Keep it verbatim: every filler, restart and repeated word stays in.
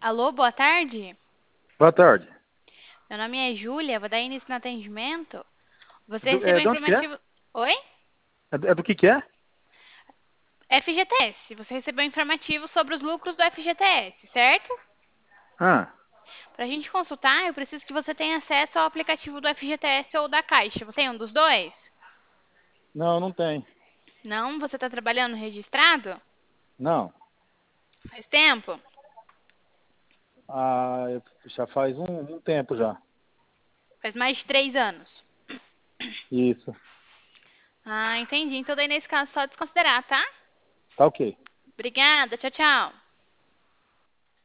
Alô, boa tarde. Boa tarde. Meu nome é Júlia, vou dar início no atendimento. É Você do, é, recebeu de onde que é? informativo. Oi? É do, é do que que é? F G T S. Você recebeu informativo sobre os lucros do F G T S, certo? Ah, Para a gente consultar, eu preciso que você tenha acesso ao aplicativo do F G T S ou da Caixa. Você tem um dos dois? não, não tem. Não? Você está trabalhando registrado? Não. Faz tempo? Ah, eu- já faz um, um tempo já. Faz mais de três anos. Isso. Ah, entendi. Então daí nesse caso só desconsiderar, tá? Tá ok. Obrigada, tchau, tchau.